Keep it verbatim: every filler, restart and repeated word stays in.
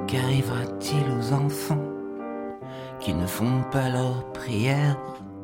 Qu'arrivera-t-il aux enfants qui ne font pas leur prière?